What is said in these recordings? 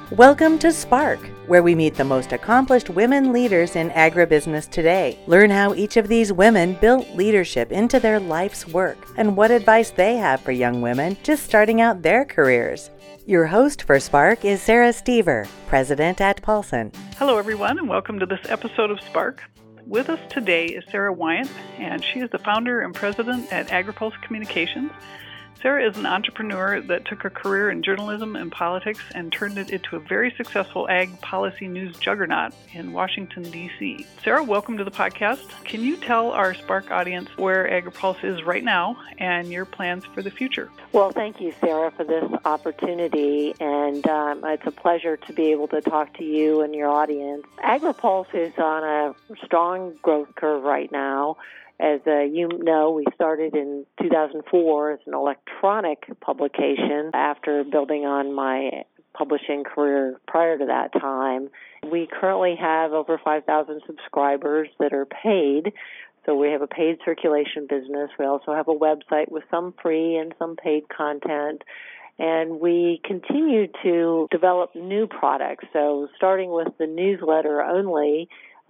Welcome to Spark, where we meet the most accomplished women leaders in agribusiness today. Learn how each of these women built leadership into their life's work and what advice they have for young women just starting out their careers. Your host for Spark is Sarah Stever, president at Paulson. Hello, everyone, and welcome to this episode of Spark. With us today is Sarah Wyant, and she is the founder and president at AgriPulse Communications. Sarah is an entrepreneur that took a career in journalism and politics and turned it into a very successful ag policy news juggernaut in Washington, D.C. Sarah, welcome to the podcast. Can you tell our Spark audience where AgriPulse is right now and your plans for the future? Well, thank you, Sarah, for this opportunity, and it's a pleasure to be able to talk to you and your audience. AgriPulse is on a strong growth curve right now. As you know, we started in 2004 as an electronic publication after building on my publishing career prior to that time. We currently have over 5,000 subscribers that are paid. So we have a paid circulation business. We also have a website with some free and some paid content. And we continue to develop new products. So starting with the newsletter only,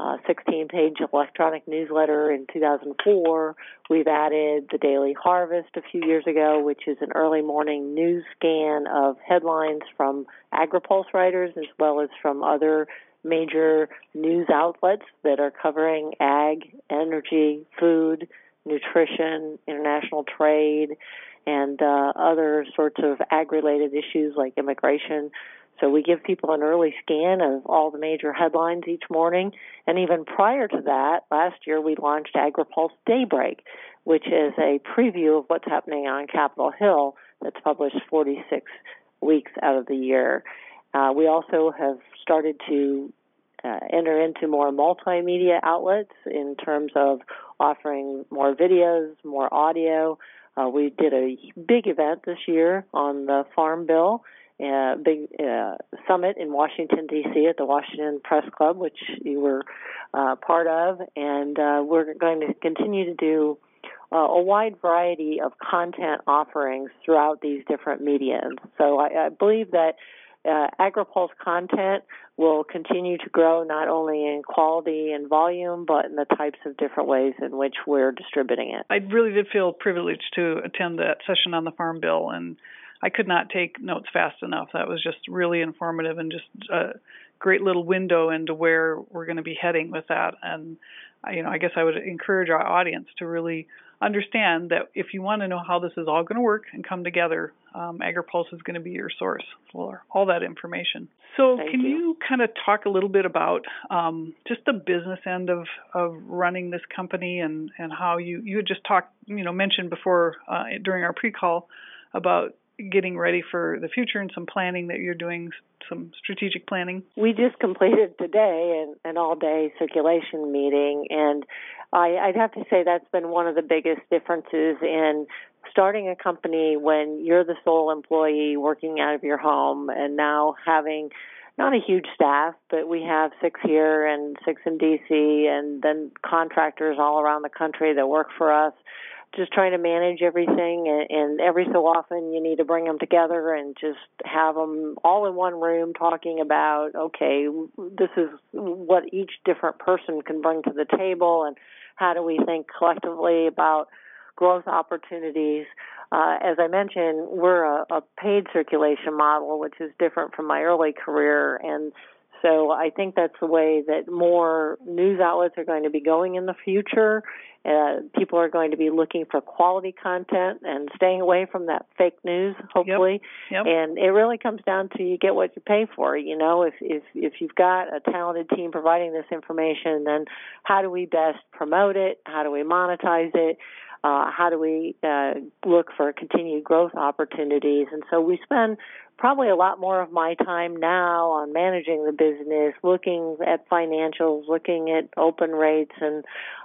16-page electronic newsletter in 2004. We've added the Daily Harvest a few years ago, which is an early morning news scan of headlines from AgriPulse writers as well as from other major news outlets that are covering ag, energy, food, nutrition, international trade, and other sorts of ag-related issues like immigration. So we give people an early scan of all the major headlines each morning. And even prior to that, last year we launched AgriPulse Daybreak, which is a preview of what's happening on Capitol Hill that's published 46 weeks out of the year. We also have started to enter into more multimedia outlets in terms of offering more videos, more audio. We did a big event this year on the Farm Bill, big summit in Washington, D.C. at the Washington Press Club, which you were part of, and we're going to continue to do a wide variety of content offerings throughout these different mediums. So I believe that AgriPulse content will continue to grow not only in quality and volume, but in the types of different ways in which we're distributing it. I really did feel privileged to attend that session on the Farm Bill, and I could not take notes fast enough. That was just really informative and just a great little window into where we're going to be heading with that. And, I guess I would encourage our audience to really understand that if you want to know how this is all going to work and come together, AgriPulse is going to be your source for all that information. So can you kind of talk a little bit about just the business end of running this company and how you had just mentioned before during our pre-call about getting ready for the future and some planning that you're doing, some strategic planning? We just completed today an all-day circulation meeting, and I'd have to say that's been one of the biggest differences in starting a company when you're the sole employee working out of your home and now having not a huge staff, but we have 6 here and 6 in D.C. and then contractors all around the country that work for us. Just trying to manage everything, and every so often you need to bring them together and just have them all in one room talking about, okay, this is what each different person can bring to the table and how do we think collectively about growth opportunities. As I mentioned, we're a paid circulation model, which is different from my early career, and so I think that's the way that more news outlets are going to be going in the future. People are going to be looking for quality content and staying away from that fake news, hopefully. Yep. And it really comes down to you get what you pay for. If you've got a talented team providing this information, then how do we best promote it? How do we monetize it? How do we look for continued growth opportunities? And so we spend probably a lot more of my time now on managing the business, looking at financials, looking at open rates and,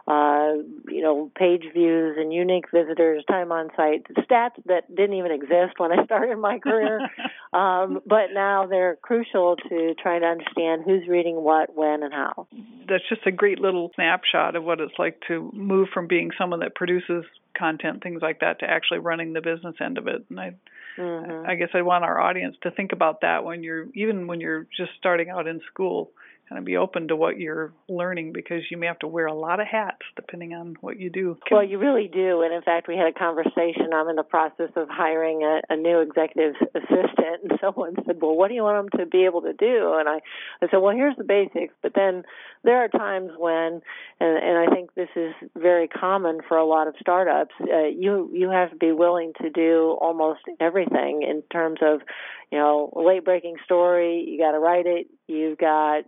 page views and unique visitors, time on site, stats that didn't even exist when I started my career. But now they're crucial to trying to understand who's reading what, when, and how. That's just a great little snapshot of what it's like to move from being someone that produces content, things like that, to actually running the business end of it. And I guess I want our audience to think about that when you're just starting out in school. Kind of be open to what you're learning, because you may have to wear a lot of hats depending on what you do. Well, you really do. And in fact, we had a conversation. I'm in the process of hiring a new executive assistant, and someone said, well, what do you want them to be able to do? And I said, well, here's the basics. But then there are times when, and I think this is very common for a lot of startups, you have to be willing to do almost everything in terms of, late-breaking story. You got to write it. You've got,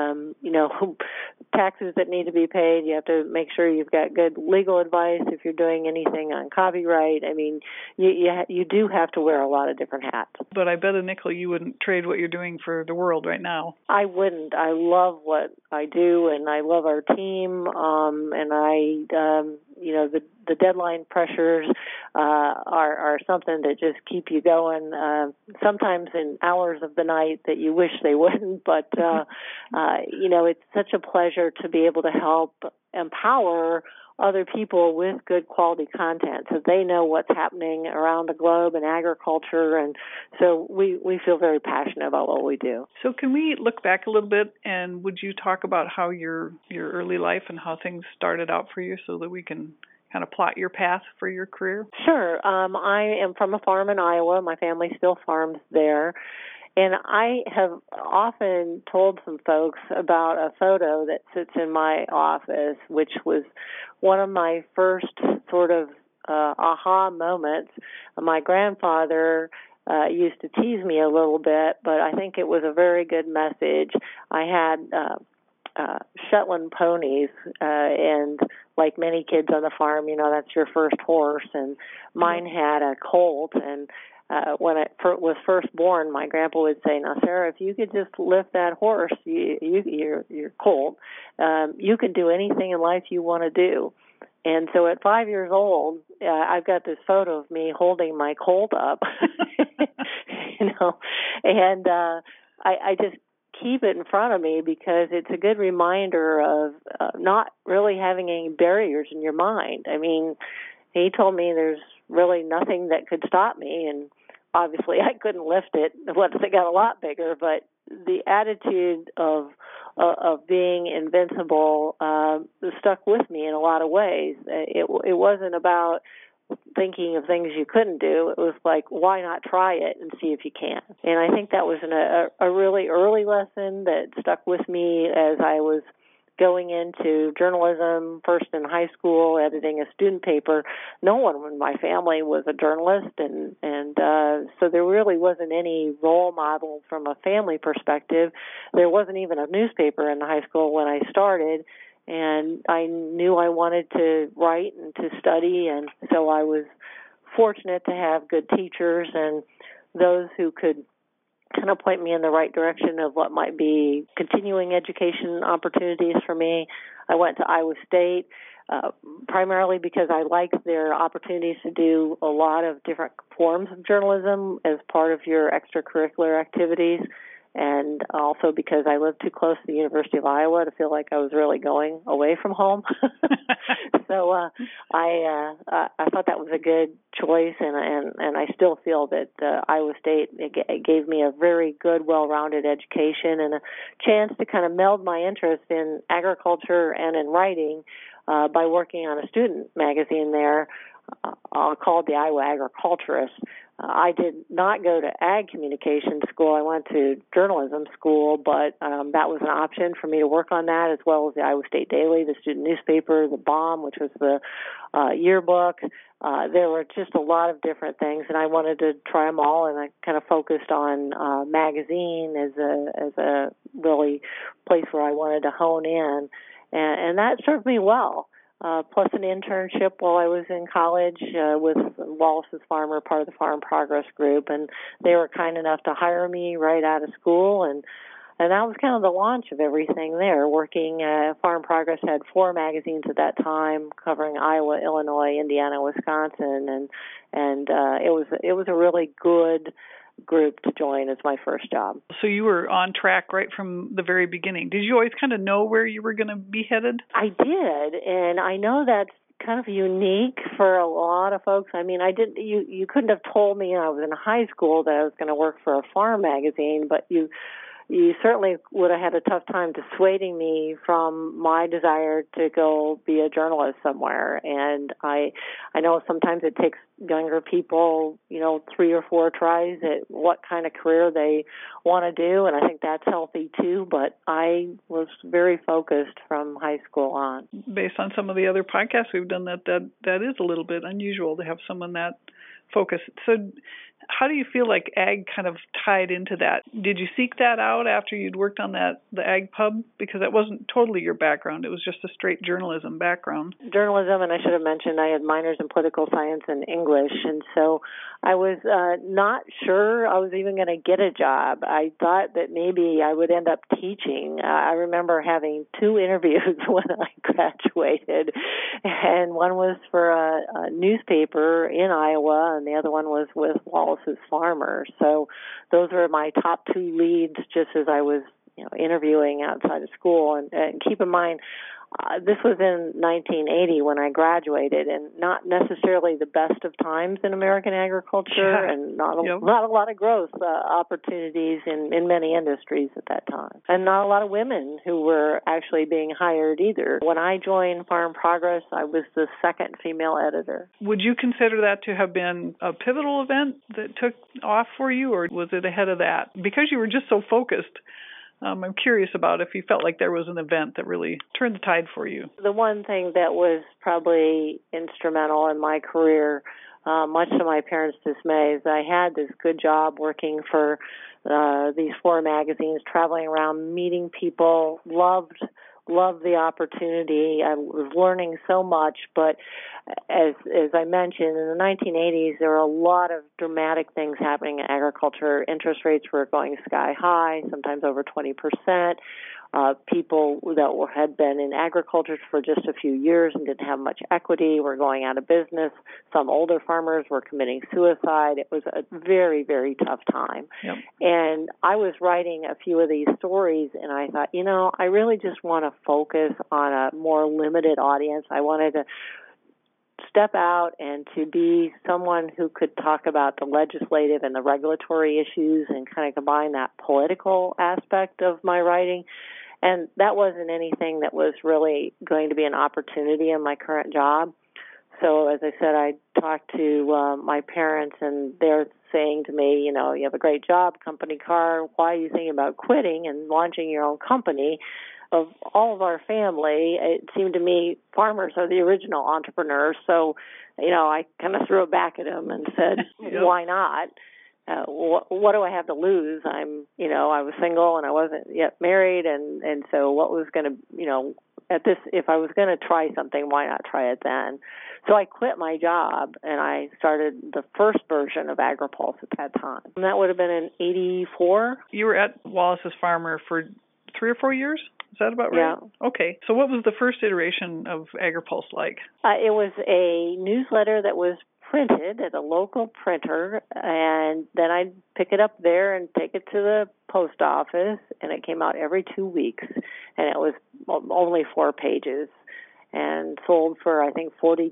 taxes that need to be paid. You have to make sure you've got good legal advice if you're doing anything on copyright. I mean, you do have to wear a lot of different hats. But I bet a nickel you wouldn't trade what you're doing for the world right now. I wouldn't. I love what I do, and I love our team, and the deadline pressures are something that just keep you going, sometimes in hours of the night that you wish they wouldn't, but it's such a pleasure to be able to help empower other people with good quality content so they know what's happening around the globe in agriculture, and so we feel very passionate about what we do. So can we look back a little bit, and would you talk about how your early life and how things started out for you so that we can kind of plot your path for your career? Sure. I am from a farm in Iowa. My family still farms there. And I have often told some folks about a photo that sits in my office, which was one of my first sort of aha moments. My grandfather used to tease me a little bit, but I think it was a very good message. I had Shetland ponies, and like many kids on the farm, that's your first horse, and mine had a colt, and when I was first born, my grandpa would say, now, Sarah, if you could just lift that horse, your colt, you can do anything in life you want to do. And so at 5 years old, I've got this photo of me holding my colt up, and I just keep it in front of me because it's a good reminder of not really having any barriers in your mind. I mean, he told me there's really nothing that could stop me, and obviously I couldn't lift it once it got a lot bigger, but the attitude of being invincible stuck with me in a lot of ways. It wasn't about thinking of things you couldn't do. It was like, why not try it and see if you can? And I think that was a really early lesson that stuck with me as I was going into journalism, first in high school, editing a student paper. No one in my family was a journalist, and so there really wasn't any role model from a family perspective. There wasn't even a newspaper in the high school when I started, and I knew I wanted to write and to study, and so I was fortunate to have good teachers and those who could kind of point me in the right direction of what might be continuing education opportunities for me. I went to Iowa State primarily because I liked their opportunities to do a lot of different forms of journalism as part of your extracurricular activities, and also because I lived too close to the University of Iowa to feel like I was really going away from home. So I thought that was a good choice, and I still feel that Iowa State it gave me a very good, well-rounded education and a chance to kind of meld my interest in agriculture and in writing by working on a student magazine there called the Iowa Agriculturist. I did not go to ag communication school. I went to journalism school, but that was an option for me to work on that, as well as the Iowa State Daily, the student newspaper, the Bomb, which was the yearbook. There were just a lot of different things, and I wanted to try them all, and I kind of focused on magazine as a really place where I wanted to hone in, and that served me well. Plus an internship while I was in college with Wallace's Farmer, part of the Farm Progress Group, and they were kind enough to hire me right out of school, and that was kind of the launch of everything there. Working Farm Progress had 4 magazines at that time, covering Iowa, Illinois, Indiana, Wisconsin, and it was a really good group to join as my first job. So you were on track right from the very beginning. Did you always kind of know where you were going to be headed? I did, and I know that's kind of unique for a lot of folks. I mean, you couldn't have told me when I was in high school that I was going to work for a farm magazine, but you certainly would have had a tough time dissuading me from my desire to go be a journalist somewhere. And I know sometimes it takes younger people, 3 or 4 tries at what kind of career they want to do, and I think that's healthy too. But I was very focused from high school on. Based on some of the other podcasts we've done, that is a little bit unusual to have someone that focused. So how do you feel like ag kind of tied into that? Did you seek that out after you'd worked on the ag pub? Because that wasn't totally your background. It was just a straight journalism background. Journalism, and I should have mentioned I had minors in political science and English, and so I was not sure I was even going to get a job. I thought that maybe I would end up teaching. I remember having 2 interviews when I graduated, and one was for a newspaper in Iowa, and the other one was with Wallace's Farmer. So those were my top 2 leads just as I was interviewing outside of school. And keep in mind, this was in 1980 when I graduated, and not necessarily the best of times in American agriculture, and not a lot of growth opportunities in many industries at that time, and not a lot of women who were actually being hired either. When I joined Farm Progress, I was the second female editor. Would you consider that to have been a pivotal event that took off for you, or was it ahead of that? Because you were just so focused, I'm curious about if you felt like there was an event that really turned the tide for you. The one thing that was probably instrumental in my career, much to my parents' dismay, is I had this good job working for these 4 magazines, traveling around, meeting people, loved the opportunity. I was learning so much, but as I mentioned, in the 1980s, there were a lot of dramatic things happening in agriculture. Interest rates were going sky high, sometimes over 20%. People that had been in agriculture for just a few years and didn't have much equity were going out of business. Some older farmers were committing suicide. It was a very, very tough time. Yep. And I was writing a few of these stories, and I thought, I really just want to focus on a more limited audience. I wanted to step out and to be someone who could talk about the legislative and the regulatory issues and kind of combine that political aspect of my writing. And that wasn't anything that was really going to be an opportunity in my current job. So as I said, I talked to my parents, and they're saying to me, you have a great job, company car, why are you thinking about quitting and launching your own company? Of all of our family, it seemed to me farmers are the original entrepreneurs. So, I kind of threw it back at them and said, why not? What do I have to lose? I was single and I wasn't yet married. And so what was going to, if I was going to try something, why not try it then? So I quit my job and I started the first version of AgriPulse at that time. And that would have been in 1984. You were at Wallace's Farmer for 3 or 4 years? Is that about right? Yeah. Okay. So what was the first iteration of AgriPulse like? It was a newsletter that was printed at a local printer, and then I'd pick it up there and take it to the post office, and it came out every 2 weeks, and it was only 4 pages and sold for, I think, $42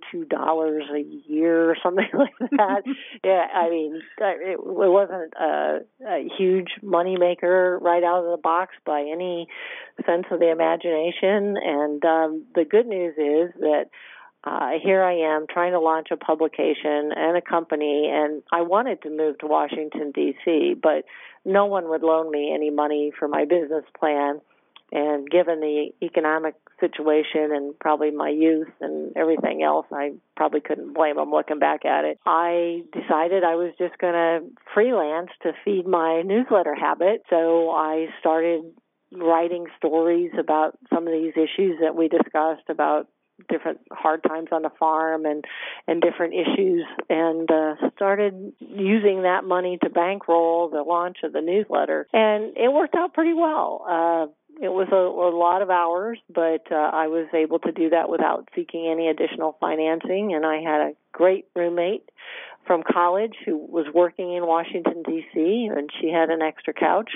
a year or something like that. Yeah, I mean, it wasn't a huge moneymaker right out of the box by any sense of the imagination. And the good news is that here I am trying to launch a publication and a company, and I wanted to move to Washington, D.C., but no one would loan me any money for my business plan. And given the economic situation and probably my youth and everything else, I probably couldn't blame them looking back at it. I decided I was just going to freelance to feed my newsletter habit. So I started writing stories about some of these issues that we discussed, about different hard times on the farm and different issues, and started using that money to bankroll the launch of the newsletter. And it worked out pretty well. It was a lot of hours, but I was able to do that without seeking any additional financing. And I had a great roommate from college who was working in Washington, D.C., and she had an extra couch.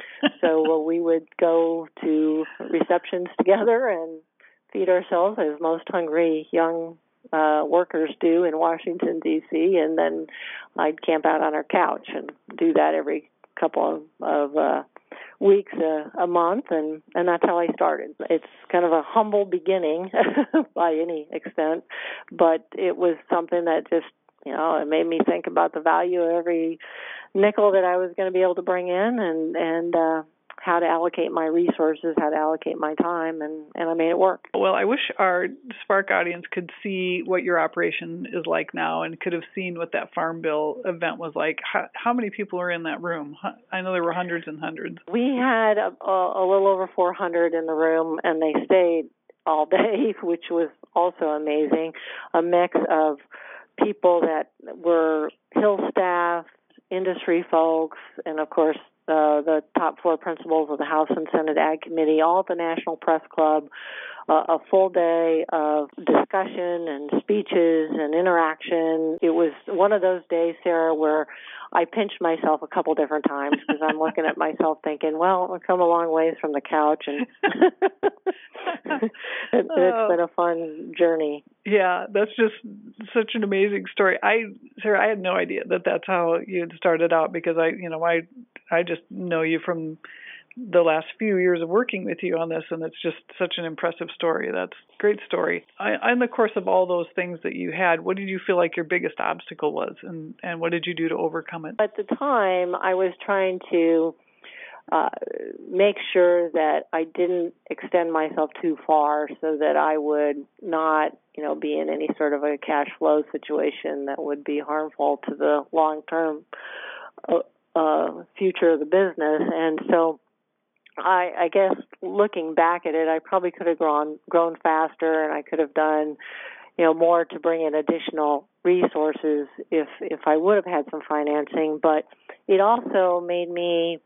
So we would go to receptions together and feed ourselves as most hungry young workers do in Washington, D.C., and then I'd camp out on our couch and do that every couple of weeks a month, and that's how I started. It's kind of a humble beginning by any extent, but it was something that just, it made me think about the value of every nickel that I was going to be able to bring in, and how to allocate my resources, how to allocate my time, and I made it work. Well, I wish our Spark audience could see what your operation is like now and could have seen what that Farm Bill event was like. How many people were in that room? I know there were hundreds and hundreds. We had a little over 400 in the room, and they stayed all day, which was also amazing. A mix of people that were Hill staff, industry folks, and of course the top four principals of the House and Senate Ag Committee, all at the National Press Club, a full day of discussion and speeches and interaction. It was one of those days, Sarah, where I pinched myself a couple different times because I'm looking at myself thinking, well, I've come a long ways from the couch, and it's been a fun journey. Yeah, that's just such an amazing story. Sarah, I had no idea that that's how you had started out, because I just know you from the last few years of working with you on this, and it's just such an impressive story. That's a great story. In the course of all those things that you had, what did you feel like your biggest obstacle was, and what did you do to overcome it? At the time, I was trying to make sure that I didn't extend myself too far so that I would not, be in any sort of a cash flow situation that would be harmful to the long-term future of the business. And so I guess looking back at it, I probably could have grown faster, and I could have done, more to bring in additional resources if I would have had some financing. But it also made me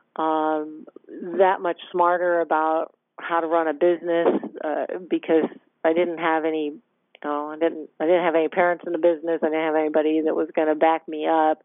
that much smarter about how to run a business because I didn't have any. I didn't have any parents in the business. I didn't have anybody that was going to back me up.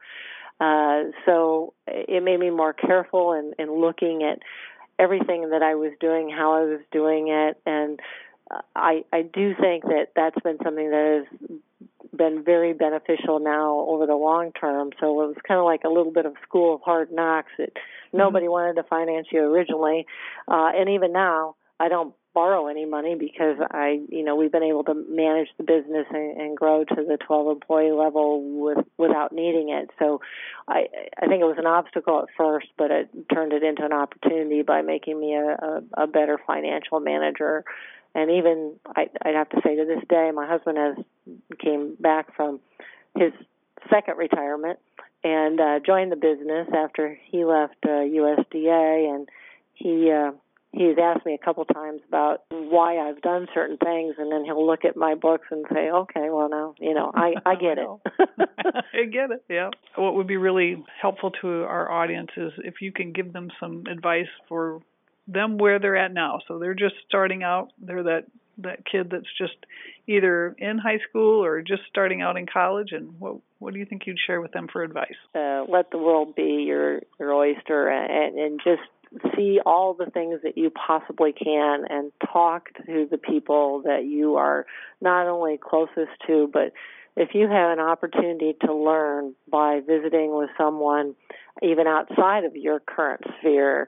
So it made me more careful in looking at everything that I was doing, how I was doing it, and I do think that that's been something that has been very beneficial now over the long term. So it was kind of like a little bit of school of hard knocks. Nobody wanted to finance you originally, and even now I don't borrow any money because we've been able to manage the business and grow to the 12 employee level without needing it. So I think it was an obstacle at first, but it turned it into an opportunity by making me a better financial manager. And even I'd have to say to this day, my husband came back from his second retirement and joined the business after he left USDA, and he's asked me a couple times about why I've done certain things, and then he'll look at my books and say, okay, well, now, I get it. I get it, yeah. What would be really helpful to our audience is if you can give them some advice for them where they're at now. So they're just starting out. They're that kid that's just either in high school or just starting out in college. And what do you think you'd share with them for advice? Let the world be your oyster, and just see all the things that you possibly can, and talk to the people that you are not only closest to, but if you have an opportunity to learn by visiting with someone even outside of your current sphere,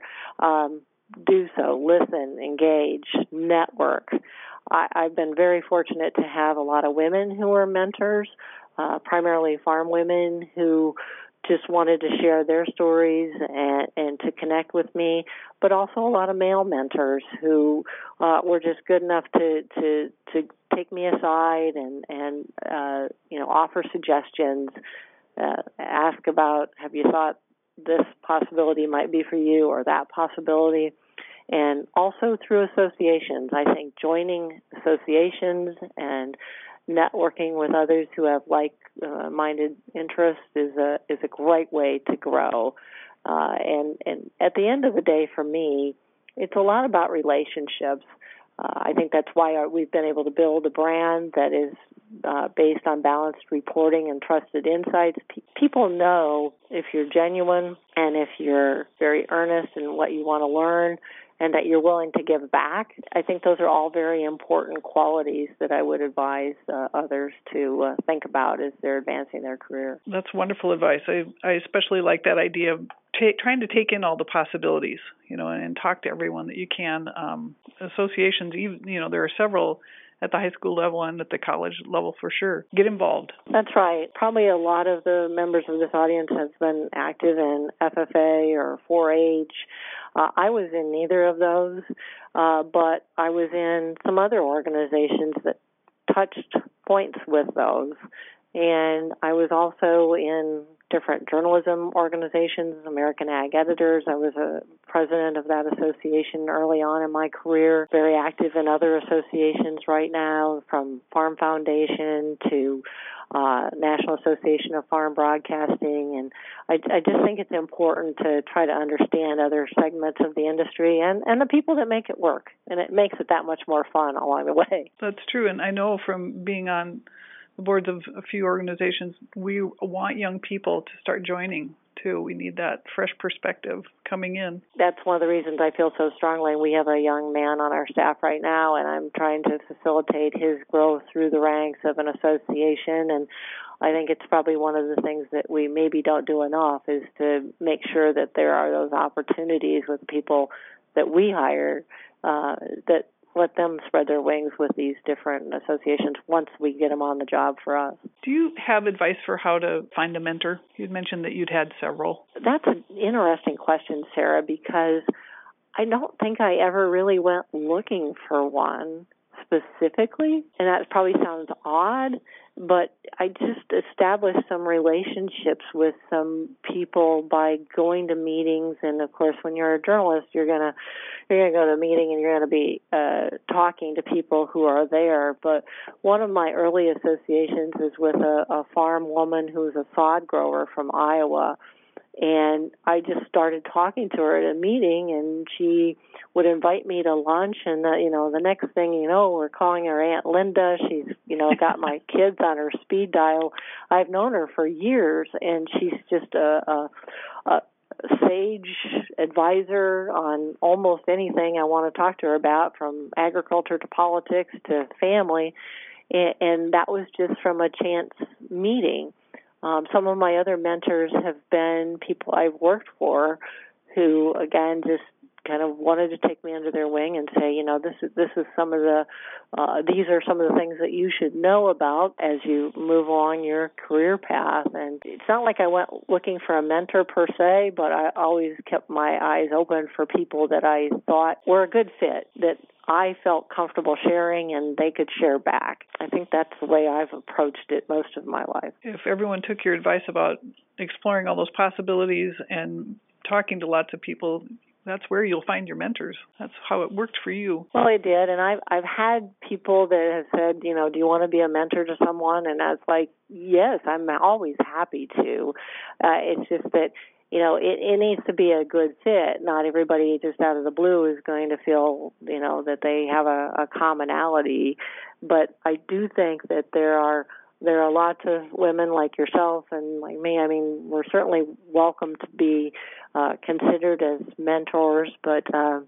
do so. Listen, engage, network. I've been very fortunate to have a lot of women who are mentors, primarily farm women who just wanted to share their stories and to connect with me, but also a lot of male mentors who were just good enough to take me aside and offer suggestions, ask about, have you thought this possibility might be for you, or that possibility. And also through associations. I think joining associations and networking with others who have like-minded interests is a great way to grow. And at the end of the day, for me, it's a lot about relationships. I think that's why we've been able to build a brand that is based on balanced reporting and trusted insights. People know if you're genuine and if you're very earnest in what you want to learn, and that you're willing to give back. I think those are all very important qualities that I would advise others to think about as they're advancing their career. That's wonderful advice. I especially like that idea of trying to take in all the possibilities, and talk to everyone that you can. Associations, there are several at the high school level and at the college level for sure. Get involved. That's right. Probably a lot of the members of this audience have been active in FFA or 4-H. I was in neither of those, but I was in some other organizations that touched points with those. And I was also in different journalism organizations, American Ag Editors. I was a president of that association early on in my career, very active in other associations right now, from Farm Foundation to National Association of Farm Broadcasting. And I just think it's important to try to understand other segments of the industry and the people that make it work. And it makes it that much more fun along the way. That's true. And I know from being on the boards of a few organizations, we want young people to start joining too. We need that fresh perspective coming in. That's one of the reasons I feel so strongly. We have a young man on our staff right now, and I'm trying to facilitate his growth through the ranks of an association. And I think it's probably one of the things that we maybe don't do enough is to make sure that there are those opportunities with people that we hire that let them spread their wings with these different associations once we get them on the job for us. Do you have advice for how to find a mentor? You'd mentioned that you'd had several. That's an interesting question, Sarah, because I don't think I ever really went looking for one specifically, and that probably sounds odd, but I just established some relationships with some people by going to meetings. And of course, when you're a journalist, you're gonna go to a meeting and you're gonna be talking to people who are there. But one of my early associations is with a farm woman who's a sod grower from Iowa. And I just started talking to her at a meeting, and she would invite me to lunch. And, the next thing you know, we're calling her Aunt Linda. She's, got my kids on her speed dial. I've known her for years, and she's just a sage advisor on almost anything I want to talk to her about, from agriculture to politics to family. And that was just from a chance meeting. Some of my other mentors have been people I've worked for who, again, just kind of wanted to take me under their wing and say, this is some of the, these are some of the things that you should know about as you move along your career path. And it's not like I went looking for a mentor per se, but I always kept my eyes open for people that I thought were a good fit, that I felt comfortable sharing and they could share back. I think that's the way I've approached it most of my life. If everyone took your advice about exploring all those possibilities and talking to lots of people, that's where you'll find your mentors. That's how it worked for you. Well, it did, and I've had people that have said, do you want to be a mentor to someone? And I was like, yes, I'm always happy to. It's just that, it needs to be a good fit. Not everybody just out of the blue is going to feel, that they have a commonality. But I do think that there are lots of women like yourself and like me. I mean, we're certainly welcome to be considered as mentors, but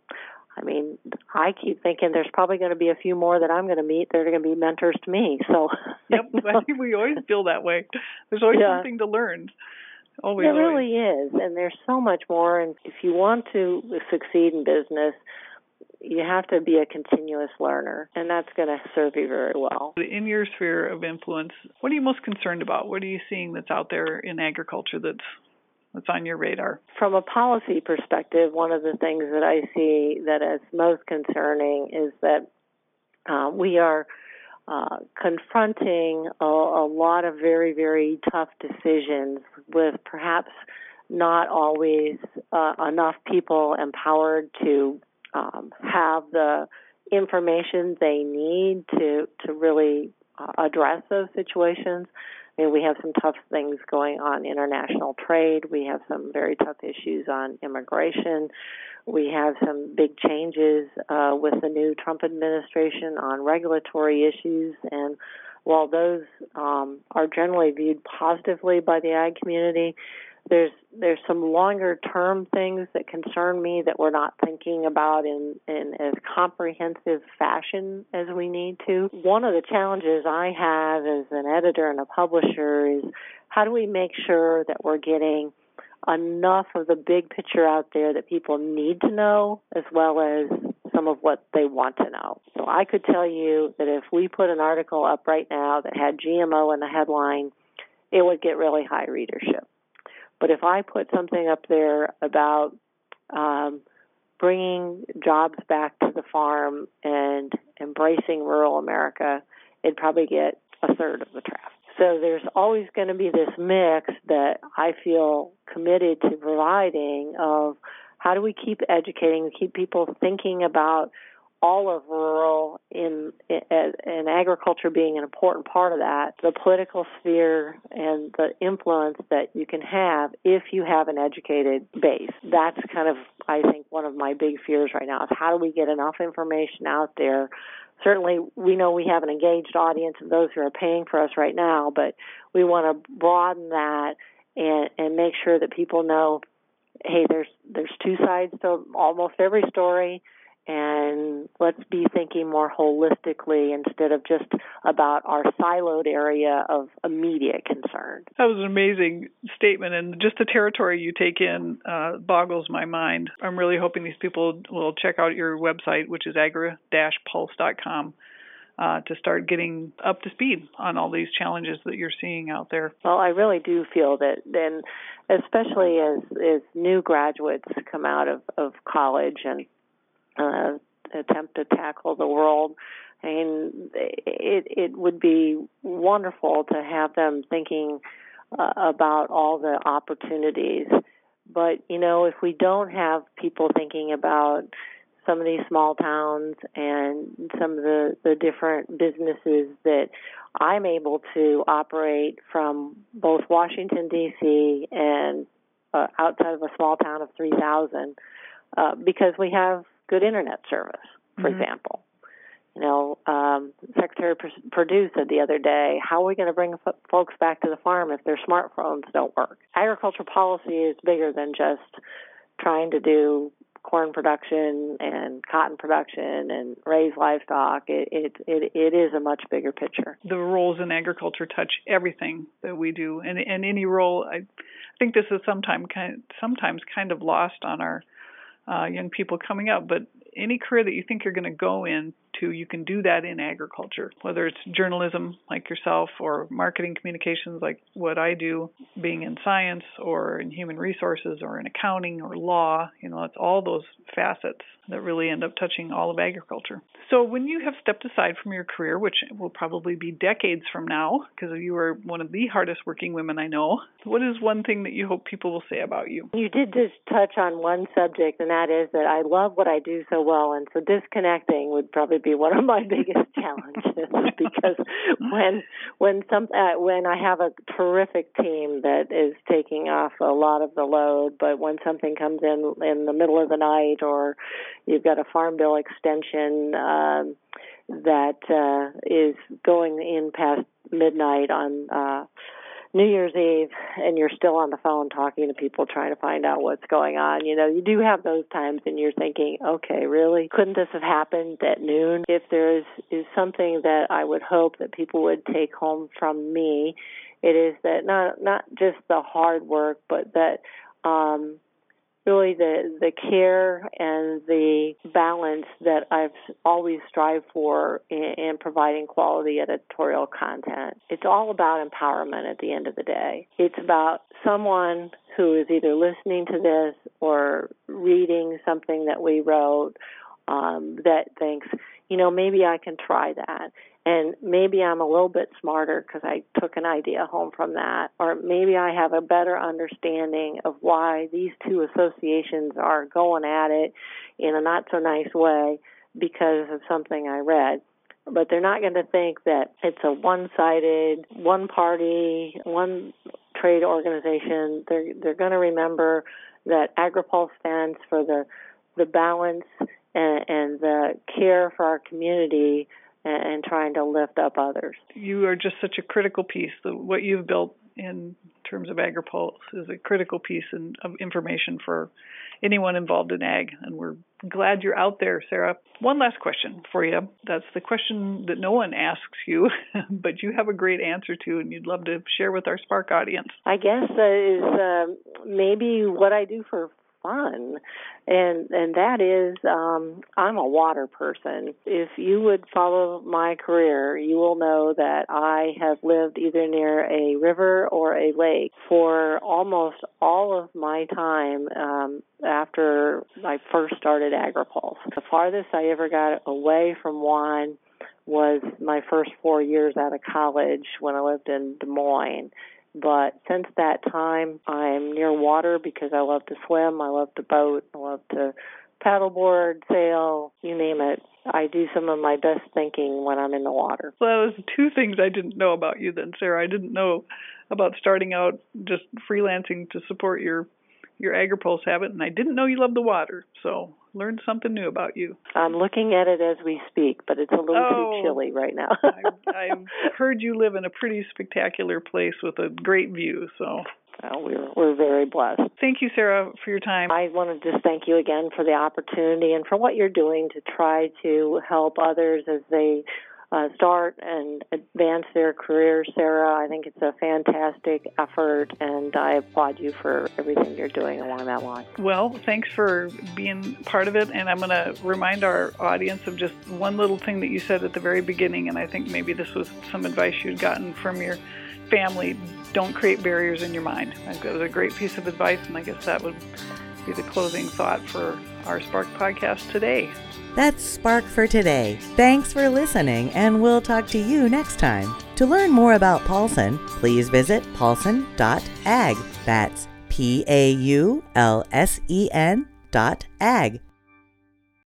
I keep thinking there's probably going to be a few more that I'm going to meet that are going to be mentors to me. So yep, I think we always feel that way. There's always something to learn. Always. There really is, and there's so much more. And if you want to succeed in business, you have to be a continuous learner, and that's going to serve you very well. In your sphere of influence, what are you most concerned about? What are you seeing that's out there in agriculture that's on your radar? From a policy perspective, one of the things that I see that is most concerning is that we are confronting a lot of very, very tough decisions with perhaps not always enough people empowered to have the information they need to really address those situations. I mean, we have some tough things going on international trade. We have some very tough issues on immigration. We have some big changes with the new Trump administration on regulatory issues. And while those are generally viewed positively by the ag community, There's some longer term things that concern me that we're not thinking about in as comprehensive fashion as we need to. One of the challenges I have as an editor and a publisher is how do we make sure that we're getting enough of the big picture out there that people need to know as well as some of what they want to know. So I could tell you that if we put an article up right now that had GMO in the headline, it would get really high readership. But if I put something up there about bringing jobs back to the farm and embracing rural America, it'd probably get a third of the traffic. So there's always going to be this mix that I feel committed to providing of how do we keep educating, keep people thinking about all of rural and agriculture being an important part of that, the political sphere and the influence that you can have if you have an educated base. That's kind of, I think, one of my big fears right now is how do we get enough information out there. Certainly, we know we have an engaged audience of those who are paying for us right now, but we want to broaden that and make sure that people know, hey, there's two sides to almost every story, and let's be thinking more holistically instead of just about our siloed area of immediate concern. That was an amazing statement, and just the territory you take in boggles my mind. I'm really hoping these people will check out your website, which is agra-pulse.com, to start getting up to speed on all these challenges that you're seeing out there. Well, I really do feel that then, especially as new graduates come out of college and attempt to tackle the world, I mean, it would be wonderful to have them thinking about all the opportunities. But, if we don't have people thinking about some of these small towns and some of the different businesses that I'm able to operate from both Washington, D.C. and outside of a small town of 3,000, because we have good internet service, for example. Secretary Perdue said the other day, how are we going to bring folks back to the farm if their smartphones don't work? Agricultural policy is bigger than just trying to do corn production and cotton production and raise livestock. It is a much bigger picture. The roles in agriculture touch everything that we do, and any role. I think this is sometimes kind of lost on our young people coming up, but any career that you think you're going to go into, you can do that in agriculture, whether it's journalism like yourself or marketing communications like what I do, being in science or in human resources or in accounting or law. It's all those facets that really end up touching all of agriculture. So when you have stepped aside from your career, which will probably be decades from now, because you are one of the hardest working women I know, what is one thing that you hope people will say about you? You did just touch on one subject, and that is that I love what I do so well, and so disconnecting would probably be one of my biggest challenges because when I have a terrific team that is taking off a lot of the load, but when something comes in the middle of the night, or you've got a farm bill extension that is going in past midnight on New Year's Eve, and you're still on the phone talking to people trying to find out what's going on. You do have those times and you're thinking, okay, really? Couldn't this have happened at noon? If there is something that I would hope that people would take home from me, it is that not just the hard work, but that really the care and the balance that I've always strived for in providing quality editorial content. It's all about empowerment at the end of the day. It's about someone who is either listening to this or reading something that we wrote that thinks, maybe I can try that. And maybe I'm a little bit smarter because I took an idea home from that. Or maybe I have a better understanding of why these two associations are going at it in a not-so-nice way because of something I read. But they're not going to think that it's a one-sided, one party, one trade organization. They're going to remember that AgriPulse stands for the balance and the care for our community and trying to lift up others. You are just such a critical piece. What you've built in terms of AgriPulse is a critical piece of information for anyone involved in ag, and we're glad you're out there, Sarah. One last question for you. That's the question that no one asks you, but you have a great answer to, and you'd love to share with our Spark audience. I guess is maybe what I do for fun, and that is I'm a water person. If you would follow my career, you will know that I have lived either near a river or a lake for almost all of my time after I first started AgriPulse. The farthest I ever got away from one was my first 4 years out of college when I lived in Des Moines. But since that time, I'm near water because I love to swim, I love to boat, I love to paddleboard, sail, you name it. I do some of my best thinking when I'm in the water. So that was two things I didn't know about you then, Sarah. I didn't know about starting out just freelancing to support your AgriPulse habit, and I didn't know you loved the water. So learned something new about you. I'm looking at it as we speak, but it's a little too chilly right now. I've heard you live in a pretty spectacular place with a great view, so... Well, we're very blessed. Thank you, Sarah, for your time. I want to just thank you again for the opportunity and for what you're doing to try to help others as they start and advance their careers, Sarah. I think it's a fantastic effort, and I applaud you for everything you're doing along that line. Well, thanks for being part of it, and I'm going to remind our audience of just one little thing that you said at the very beginning, and I think maybe this was some advice you'd gotten from your family. Don't create barriers in your mind. I think it was a great piece of advice, and I guess that would be the closing thought for our Spark podcast today. That's Spark for today. Thanks for listening, and we'll talk to you next time. To learn more about Paulson, please visit paulson.ag. That's PAULSEN.ag.